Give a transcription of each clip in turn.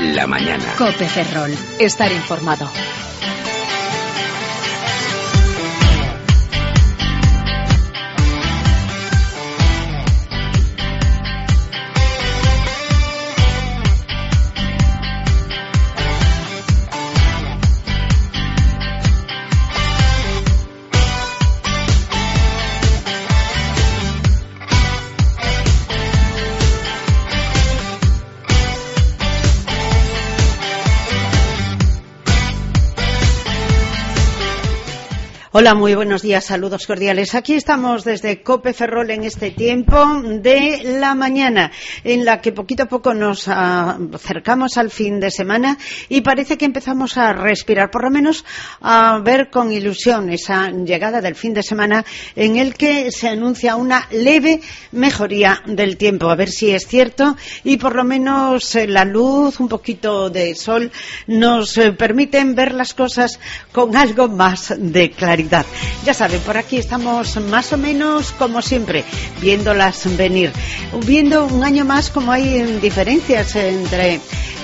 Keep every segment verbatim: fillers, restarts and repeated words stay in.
la mañana. COPE Ferrol. Estar informado. Hola, muy buenos días, saludos cordiales. Aquí estamos desde COPE Ferrol en este tiempo de la mañana, en la que poquito a poco nos acercamos al fin de semana y parece que empezamos a respirar, por lo menos a ver con ilusión esa llegada del fin de semana en el que se anuncia una leve mejoría del tiempo. A ver si es cierto y por lo menos la luz, un poquito de sol, nos permiten ver las cosas con algo más de claridad. Ya saben, por aquí estamos más o menos como siempre, viéndolas venir, viendo un año más como hay diferencias entre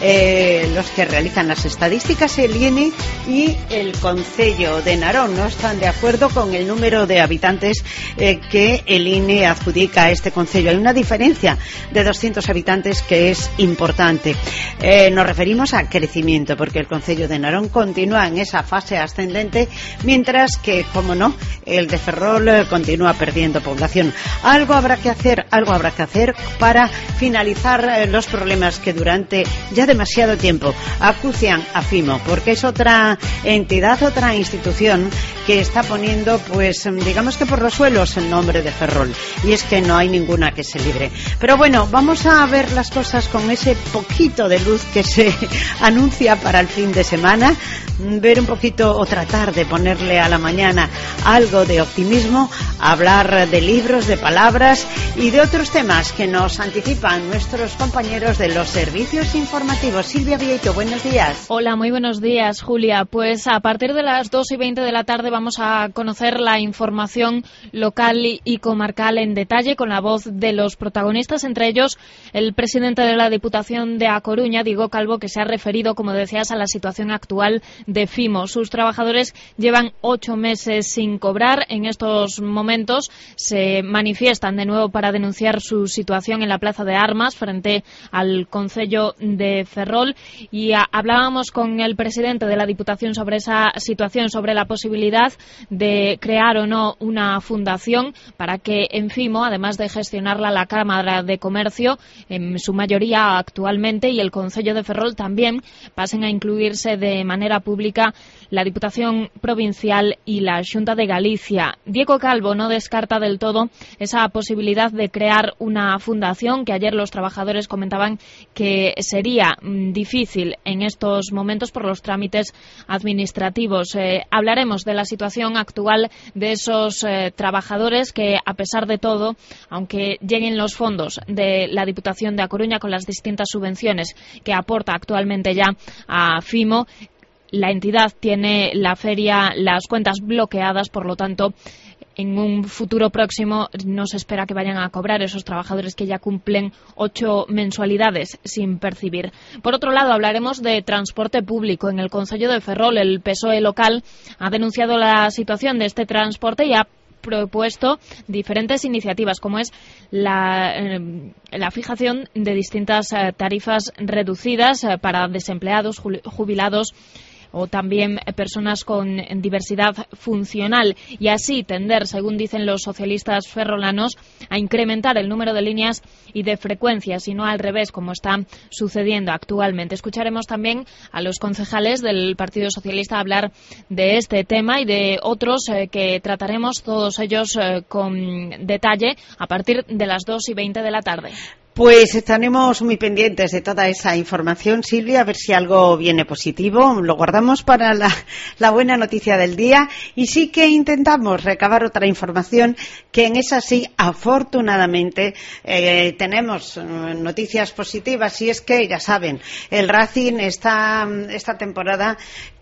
eh, los que realizan las estadísticas, el I N E y el Concello de Narón. No están de acuerdo con el número de habitantes eh, que el I N E adjudica a este concello. Hay una diferencia de doscientos habitantes que es importante. Eh, nos referimos a crecimiento, porque el Concello de Narón continúa en esa fase ascendente, mientras que que, como no, el de Ferrol continúa perdiendo población. Algo habrá que hacer, algo habrá que hacer para finalizar los problemas que durante ya demasiado tiempo acucian a Fimo, porque es otra entidad, otra institución que está poniendo, pues, digamos que por los suelos el nombre de Ferrol, y es que no hay ninguna que se libre. Pero bueno, vamos a ver las cosas con ese poquito de luz que se anuncia para el fin de semana, ver un poquito o tratar de ponerle a la mañana algo de optimismo, hablar de libros, de palabras y de otros temas que nos anticipan nuestros compañeros de los servicios informativos. Silvia Vieito, buenos días. Hola, muy buenos días, Julia. Pues a partir de las dos y veinte de la tarde vamos a conocer la información local y comarcal en detalle con la voz de los protagonistas, entre ellos el presidente de la Diputación de A Coruña, Diego Calvo, que se ha referido, como decías, a la situación actual de Fimo. Sus trabajadores llevan ocho meses sin cobrar. En estos momentos se manifiestan de nuevo para denunciar su situación en la Plaza de Armas frente al Concello de Ferrol, y a, hablábamos con el presidente de la Diputación sobre esa situación, sobre la posibilidad de crear o no una fundación para que en Fimo, además de gestionarla la Cámara de Comercio, en su mayoría actualmente, y el Concello de Ferrol también, pasen a incluirse de manera pública la Diputación Provincial y la Xunta de Galicia. Diego Calvo no descarta del todo esa posibilidad de crear una fundación, que ayer los trabajadores comentaban que sería mm, difícil en estos momentos por los trámites administrativos. Eh, hablaremos de la situación actual de esos eh, trabajadores que, a pesar de todo, aunque lleguen los fondos de la Diputación de A Coruña con las distintas subvenciones que aporta actualmente ya a Fimo, la entidad tiene la feria, las cuentas bloqueadas, por lo tanto, en un futuro próximo no se espera que vayan a cobrar esos trabajadores que ya cumplen ocho mensualidades sin percibir. Por otro lado, hablaremos de transporte público. En el Concello de Ferrol, el P S O E local ha denunciado la situación de este transporte y ha propuesto diferentes iniciativas, como es la, eh, la fijación de distintas eh, tarifas reducidas eh, para desempleados, jubilados o también personas con diversidad funcional, y así tender, según dicen los socialistas ferrolanos, a incrementar el número de líneas y de frecuencias, y no al revés, como está sucediendo actualmente. Escucharemos también a los concejales del Partido Socialista hablar de este tema y de otros eh, que trataremos, todos ellos eh, con detalle, a partir de las dos y veinte de la tarde. Pues estaremos muy pendientes de toda esa información, Silvia, a ver si algo viene positivo. Lo guardamos para la, la buena noticia del día, y sí que intentamos recabar otra información que en esa sí, afortunadamente, eh, tenemos noticias positivas, y es que, ya saben, el Racing está esta temporada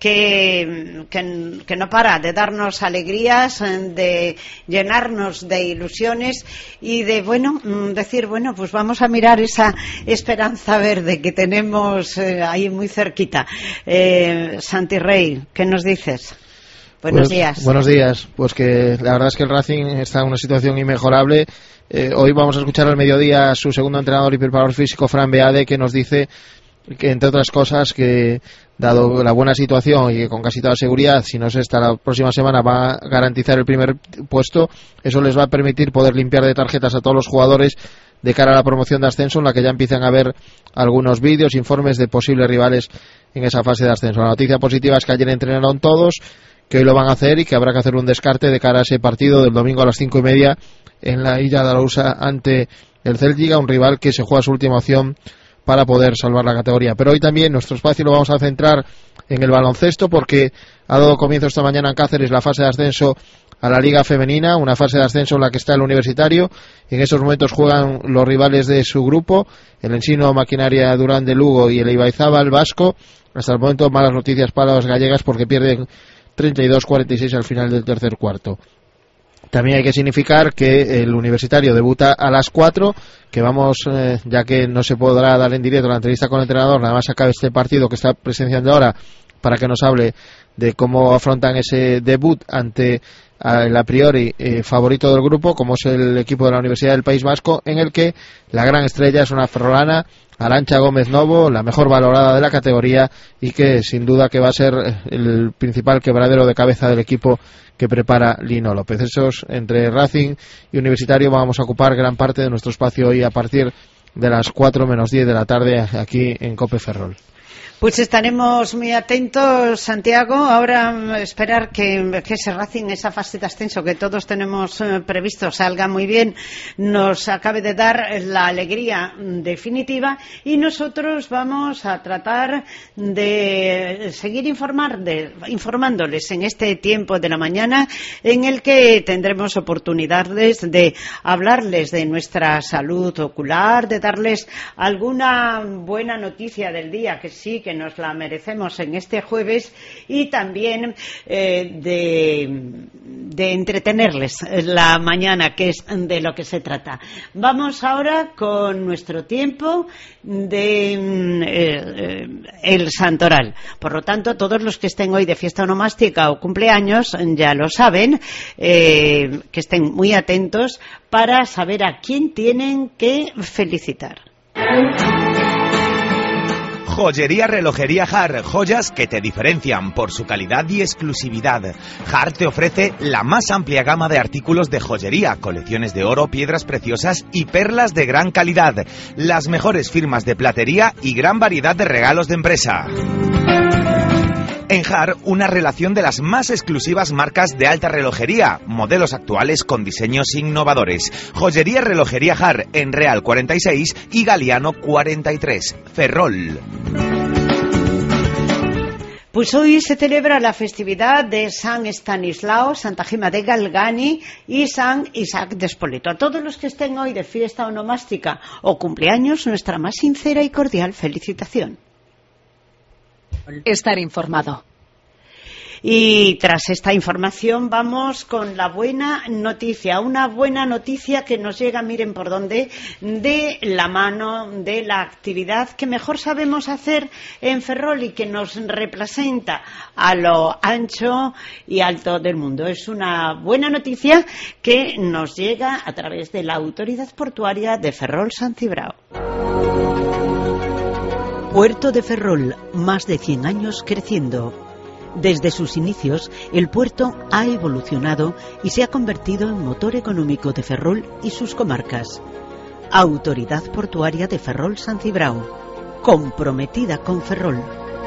que, que, que no para de darnos alegrías, de llenarnos de ilusiones y de, bueno, decir, bueno, pues vamos vamos a mirar esa esperanza verde que tenemos eh, ahí muy cerquita. Eh, Santi Rey, ¿qué nos dices? Buenos pues, días. Buenos días. Pues que la verdad es que el Racing está en una situación inmejorable. Eh, hoy vamos a escuchar al mediodía a su segundo entrenador y preparador físico, Fran Beade, que nos dice que, entre otras cosas, que dado la buena situación y que con casi toda seguridad, si no es esta la próxima semana, va a garantizar el primer puesto, eso les va a permitir poder limpiar de tarjetas a todos los jugadores de cara a la promoción de ascenso, en la que ya empiezan a ver algunos vídeos, informes de posibles rivales en esa fase de ascenso. La noticia positiva es que ayer entrenaron todos, que hoy lo van a hacer y que habrá que hacer un descarte de cara a ese partido del domingo a las cinco y media en la Illa de Arousa ante el Celtic, un rival que se juega su última opción para poder salvar la categoría. Pero hoy también nuestro espacio lo vamos a centrar en el baloncesto, porque ha dado comienzo esta mañana en Cáceres la fase de ascenso a la Liga Femenina, una fase de ascenso en la que está el Universitario. En estos momentos juegan los rivales de su grupo, el Ensino Maquinaria Durán de Lugo y el Ibaizábal Vasco. Hasta el momento malas noticias para las gallegas, porque pierden treinta y dos a cuarenta y seis al final del tercer cuarto. También hay que significar que el Universitario debuta a las cuatro, que vamos, eh, ya que no se podrá dar en directo la entrevista con el entrenador, nada más acabe este partido que está presenciando ahora, para que nos hable de cómo afrontan ese debut ante el a priori eh, favorito del grupo, como es el equipo de la Universidad del País Vasco, en el que la gran estrella es una ferrolana, Arantxa Gómez Novo, la mejor valorada de la categoría, y que sin duda que va a ser el principal quebradero de cabeza del equipo que prepara Lino López. Esos, entre Racing y Universitario, vamos a ocupar gran parte de nuestro espacio hoy a partir de las cuatro menos diez de la tarde aquí en Cope Ferrol. Pues estaremos muy atentos, Santiago. Ahora esperar que, que ese Racing, esa fase de ascenso que todos tenemos eh, previsto, salga muy bien, nos acabe de dar la alegría definitiva, y nosotros vamos a tratar de seguir informar, de, informándoles en este tiempo de la mañana, en el que tendremos oportunidades de hablarles de nuestra salud ocular, de darles alguna buena noticia del día, que sí, que que nos la merecemos en este jueves, y también eh, de, de entretenerles la mañana, que es de lo que se trata. Vamos ahora con nuestro tiempo de eh, el Santoral. Por lo tanto, todos los que estén hoy de fiesta onomástica o cumpleaños ya lo saben, eh, que estén muy atentos para saber a quién tienen que felicitar. Joyería Relojería Har, joyas que te diferencian por su calidad y exclusividad. Har te ofrece la más amplia gama de artículos de joyería, colecciones de oro, piedras preciosas y perlas de gran calidad, las mejores firmas de platería y gran variedad de regalos de empresa. En Har, una relación de las más exclusivas marcas de alta relojería, modelos actuales con diseños innovadores. Joyería Relojería Har, en Real cuarenta y seis y Galiano cuarenta y tres, Ferrol. Pues hoy se celebra la festividad de San Estanislao, Santa Gema de Galgani y San Isaac de Spoleto. A todos los que estén hoy de fiesta onomástica o cumpleaños, nuestra más sincera y cordial felicitación. Estar informado. Y tras esta información vamos con la buena noticia, una buena noticia que nos llega, miren por dónde, de la mano de la actividad que mejor sabemos hacer en Ferrol y que nos representa a lo ancho y alto del mundo. Es una buena noticia que nos llega a través de la Autoridad Portuaria de Ferrol-San Cibrao. Puerto de Ferrol, más de cien años creciendo. Desde sus inicios, el puerto ha evolucionado y se ha convertido en motor económico de Ferrol y sus comarcas. Autoridad Portuaria de Ferrol-San Cibrao, comprometida con Ferrol.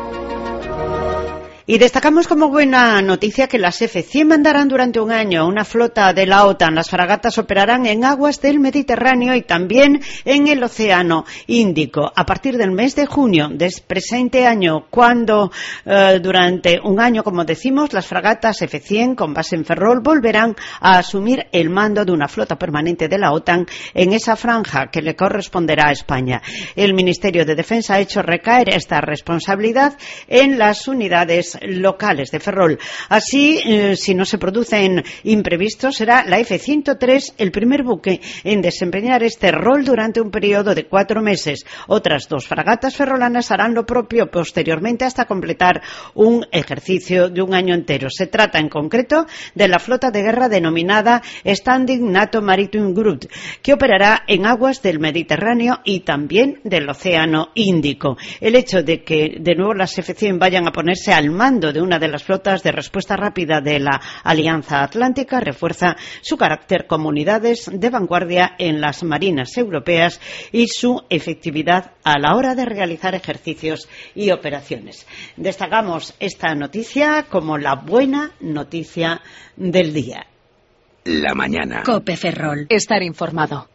Y destacamos como buena noticia que las F cien mandarán durante un año una flota de la OTAN. Las fragatas operarán en aguas del Mediterráneo y también en el Océano Índico a partir del mes de junio del presente año, cuando eh, durante un año, como decimos, las fragatas F cien con base en Ferrol volverán a asumir el mando de una flota permanente de la OTAN en esa franja que le corresponderá a España. El Ministerio de Defensa ha hecho recaer esta responsabilidad en las unidades terminales locales de Ferrol. Así, eh, si no se producen imprevistos, será la F ciento tres el primer buque en desempeñar este rol durante un periodo de cuatro meses. Otras dos fragatas ferrolanas harán lo propio posteriormente hasta completar un ejercicio de un año entero. Se trata en concreto de la flota de guerra denominada Standing NATO Maritime Group, que operará en aguas del Mediterráneo y también del Océano Índico. El hecho de que de nuevo las F cien vayan a ponerse al mando de una de las flotas de respuesta rápida de la Alianza Atlántica refuerza su carácter como unidades de vanguardia en las marinas europeas y su efectividad a la hora de realizar ejercicios y operaciones. Destacamos esta noticia como la buena noticia del día. La mañana. COPE Ferrol. Estar informado.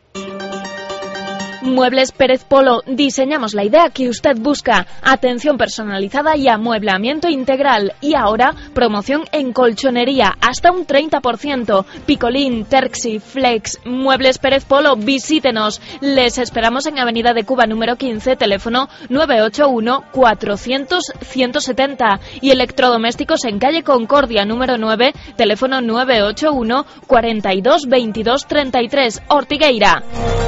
Muebles Pérez Polo. Diseñamos la idea que usted busca. Atención personalizada y amueblamiento integral. Y ahora, promoción en colchonería. Hasta un treinta por ciento. Picolín, Terxi, Flex. Muebles Pérez Polo. Visítenos. Les esperamos en Avenida de Cuba número quince, teléfono nueve ocho uno cuatrocientos ciento setenta. Y electrodomésticos en calle Concordia número nueve, teléfono nueve ocho uno cuarenta y dos veintidós treinta y tres. Ortigueira.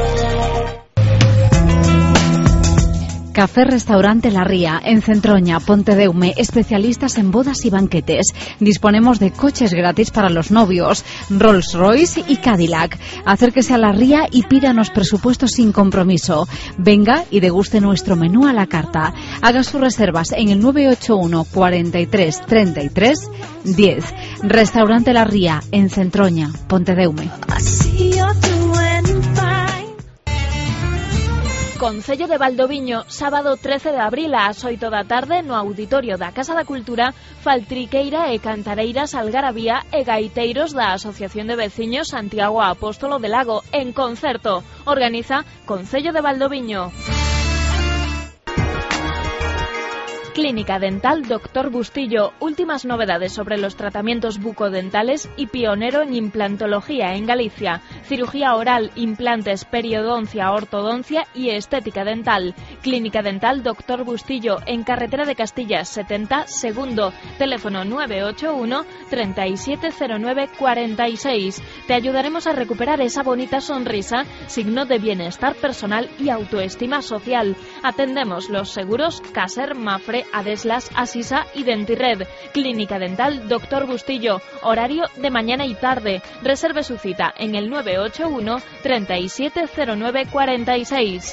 Café Restaurante La Ría, en Centroña, Pontedeume, especialistas en bodas y banquetes. Disponemos de coches gratis para los novios, Rolls Royce y Cadillac. Acérquese a La Ría y pídanos presupuestos sin compromiso. Venga y deguste nuestro menú a la carta. Haga sus reservas en el nueve ocho uno cuarenta y tres treinta y tres diez. Restaurante La Ría, en Centroña, Pontedeume. Concello de Valdoviño, sábado trece de abril ás oito da tarde no auditorio da Casa da Cultura, Faltriqueira e Cantareiras Algarabía e gaiteiros da Asociación de Veciños Santiago Apóstolo de Lago en concerto. Organiza Concello de Valdoviño. Clínica Dental Doctor Bustillo. Últimas novedades sobre los tratamientos bucodentales y pionero en implantología en Galicia. Cirugía oral, implantes, periodoncia, ortodoncia y estética dental. Clínica Dental Doctor Bustillo en Carretera de Castillas setenta, segundo. Teléfono nueve ocho uno treinta y siete cero nueve cuarenta y seis. Te ayudaremos a recuperar esa bonita sonrisa, signo de bienestar personal y autoestima social. Atendemos los seguros Caser, Mafre, Adeslas, Asisa y Dentirred. Clínica Dental Doctor Bustillo. Horario de mañana y tarde. Reserve su cita en el nueve ocho uno treinta y siete cero nueve cuarenta y seis.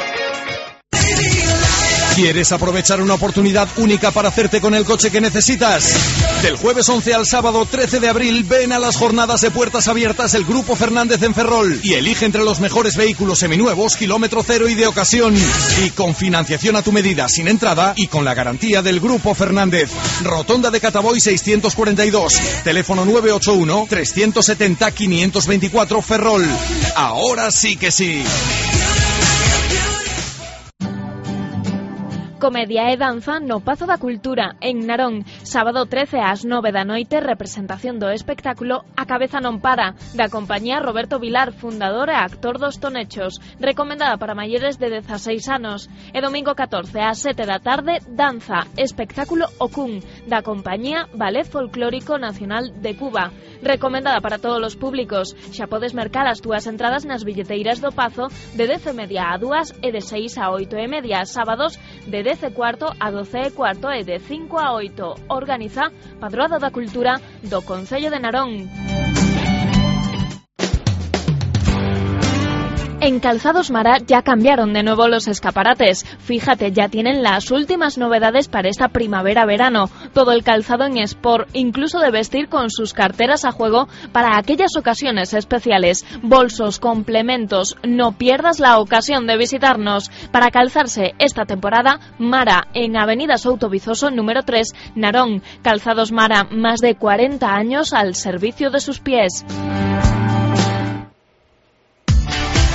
¿Quieres aprovechar una oportunidad única para hacerte con el coche que necesitas? Del jueves once al sábado trece de abril ven a las jornadas de puertas abiertas el Grupo Fernández en Ferrol y elige entre los mejores vehículos seminuevos, kilómetro cero y de ocasión. Y con financiación a tu medida, sin entrada y con la garantía del Grupo Fernández. Rotonda de Cataboy seiscientos cuarenta y dos, teléfono nueve ocho uno trescientos setenta quinientos veinticuatro Ferrol. Ahora sí que sí. Comedia e danza no Pazo da Cultura, en Narón. Sábado trece ás nove da noite, representación do espectáculo A Cabeza non para, da compañía Roberto Vilar, fundador e actor dos Tonechos, recomendada para maiores de dezaseis anos. E domingo catorce ás sete da tarde, danza, espectáculo Okun, da compañía Ballet Folclórico Nacional de Cuba, recomendada para todos os públicos. Xa podes mercar as túas entradas nas billeteiras do Pazo de dez e media a dúas e de seis a oito e media, sábados de dez e cuarto a doce e cuarto e de cinco a oito. Organiza Padroado da Cultura do Concello de Narón. En Calzados Mara ya cambiaron de nuevo los escaparates. Fíjate, ya tienen las últimas novedades para esta primavera-verano. Todo el calzado en sport, incluso de vestir con sus carteras a juego para aquellas ocasiones especiales. Bolsos, complementos, no pierdas la ocasión de visitarnos. Para calzarse esta temporada, Mara, en Avenida Souto Vizoso número tres, Narón. Calzados Mara, más de cuarenta años al servicio de sus pies.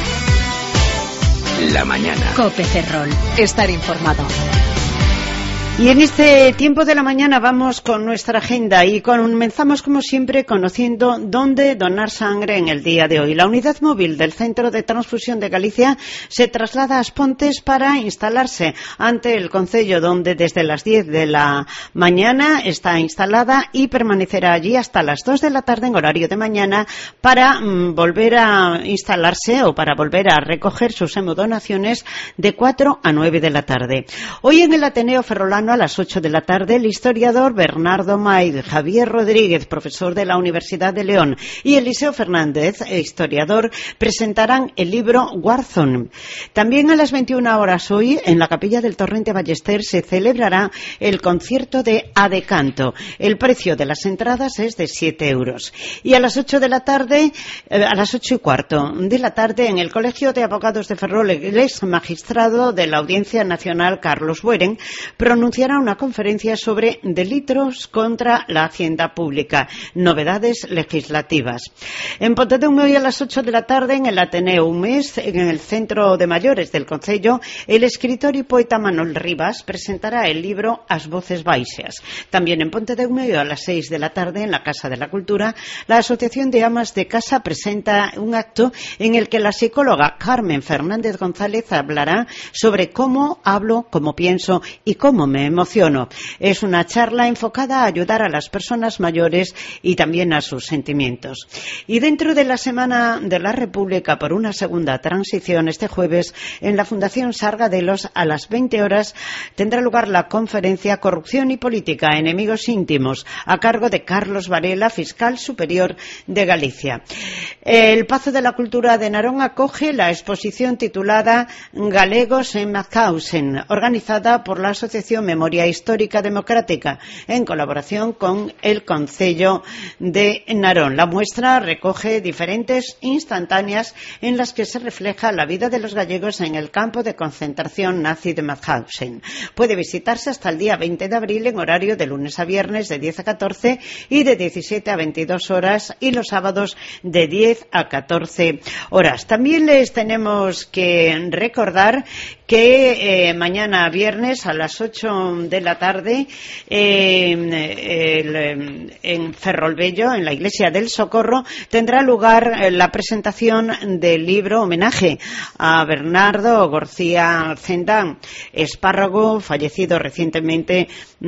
La mañana. COPE Ferrol. Estar informado. Y en este tiempo de la mañana vamos con nuestra agenda y comenzamos como siempre conociendo dónde donar sangre en el día de hoy. La unidad móvil del Centro de Transfusión de Galicia se traslada a Aspontes para instalarse ante el concello, donde desde las diez de la mañana está instalada y permanecerá allí hasta las dos de la tarde en horario de mañana para mm, volver a instalarse o para volver a recoger sus hemodonaciones de cuatro a nueve de la tarde. Hoy en el Ateneo Ferrolano a las ocho de la tarde, el historiador Bernardo Maid, Javier Rodríguez, profesor de la Universidad de León, y Eliseo Fernández, historiador, presentarán el libro Warzone. También a las veintiuna horas hoy, en la Capilla del Torrente Ballester, se celebrará el concierto de Adecanto. El precio de las entradas es de siete euros. Y a las ocho de la tarde, eh, a las ocho y cuarto de la tarde, en el Colegio de Abogados de Ferrol, el ex magistrado de la Audiencia Nacional, Carlos Bueren, pronunciará una conferencia sobre delitos contra la hacienda pública, novedades legislativas. En Pontedeume hoy a las ocho de la tarde, en el Ateneo Umes, en el Centro de Mayores del Concello, el escritor y poeta Manuel Rivas presentará el libro As Voces Baixas. También en Pontedeume hoy a las seis de la tarde, en la Casa de la Cultura, la Asociación de Amas de Casa presenta un acto en el que la psicóloga Carmen Fernández González hablará sobre cómo hablo, cómo pienso y cómo me emociono. Es una charla enfocada a ayudar a las personas mayores y también a sus sentimientos. Y dentro de la Semana de la República por una segunda transición, este jueves, en la Fundación Sargadelos, a las veinte horas, tendrá lugar la conferencia Corrupción y Política, Enemigos Íntimos, a cargo de Carlos Varela, fiscal superior de Galicia. El Pazo de la Cultura de Narón acoge la exposición titulada Galegos en Mauthausen, organizada por la Asociación Memoria Histórica Democrática, en colaboración con el Concello de Narón. La muestra recoge diferentes instantáneas en las que se refleja la vida de los gallegos en el campo de concentración nazi de Mauthausen. Puede visitarse hasta el día veinte de abril en horario de lunes a viernes de diez a catorce y de diecisiete a veintidós horas, y los sábados de diez a catorce horas. También les tenemos que recordar que eh, mañana viernes a las ocho de la tarde eh, el, en Ferrolbello, en la Iglesia del Socorro, tendrá lugar la presentación del libro homenaje a Bernardo García Cendán, espárrago fallecido recientemente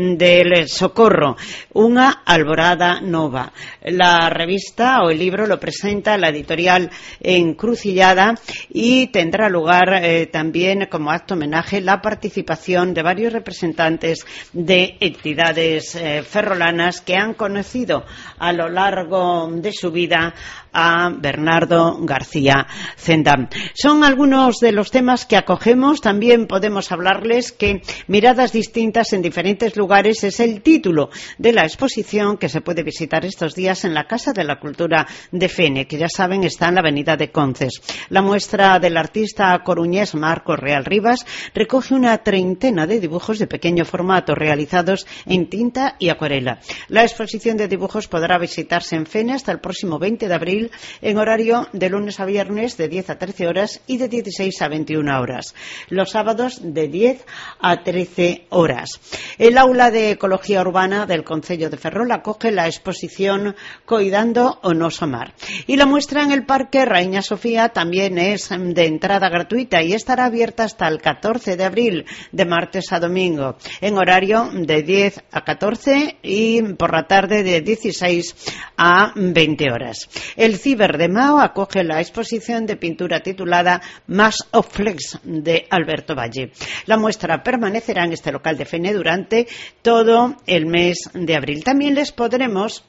del Socorro, Una alborada nova. La revista o el libro lo presenta la editorial Encrucillada y tendrá lugar eh, también como acto homenaje la participación de varios representantes de entidades eh, ferrolanas que han conocido a lo largo de su vida a Bernardo García Cendán. Son algunos de los temas que acogemos. También podemos hablarles que Miradas distintas en diferentes lugares es el título de la exposición que se puede visitar estos días en la Casa de la Cultura de Fene, que ya saben está en la avenida de Conces. La muestra del artista coruñés Marcos Real Rivas recoge una treintena de dibujos de pequeño formato realizados en tinta y acuarela. La exposición de dibujos podrá visitarse en Fene hasta el próximo veinte de abril en horario de lunes a viernes de diez a trece horas y de dieciséis a veintiuna horas. Los sábados de diez a trece horas. El aula de Ecología Urbana del Concello de Ferrol acoge la exposición Coidando o Noso Mar. Y la muestra en el Parque Raíña Sofía también es de entrada gratuita y estará abierta hasta el catorce de abril, de martes a domingo, en horario de diez a catorce y por la tarde de dieciséis a veinte horas. El Ciber de Mao acoge la exposición de pintura titulada Mass of Flex de Alberto Valle. La muestra permanecerá en este local de Fene durante todo el mes de abril. También les podremos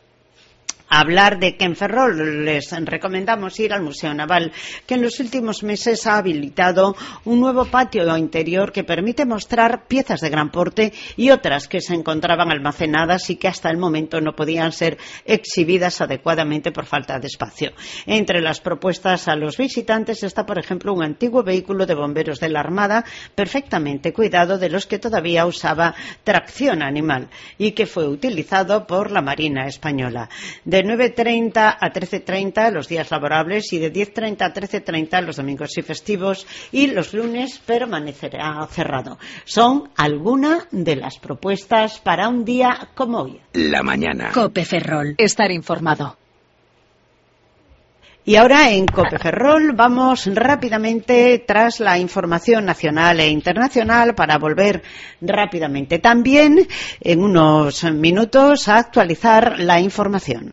hablar de que en Ferrol les recomendamos ir al Museo Naval, que en los últimos meses ha habilitado un nuevo patio interior que permite mostrar piezas de gran porte y otras que se encontraban almacenadas y que hasta el momento no podían ser exhibidas adecuadamente por falta de espacio. Entre las propuestas a los visitantes está, por ejemplo, un antiguo vehículo de bomberos de la Armada perfectamente cuidado, de los que todavía usaba tracción animal y que fue utilizado por la Marina Española. De nueve treinta a trece treinta los días laborables y de diez treinta a trece treinta los domingos y festivos, y los lunes permanecerá cerrado. Son algunas de las propuestas para un día como hoy. La mañana. COPE Ferrol. Estar informado. Y ahora en COPE Ferrol vamos rápidamente tras la información nacional e internacional para volver rápidamente también en unos minutos a actualizar la información.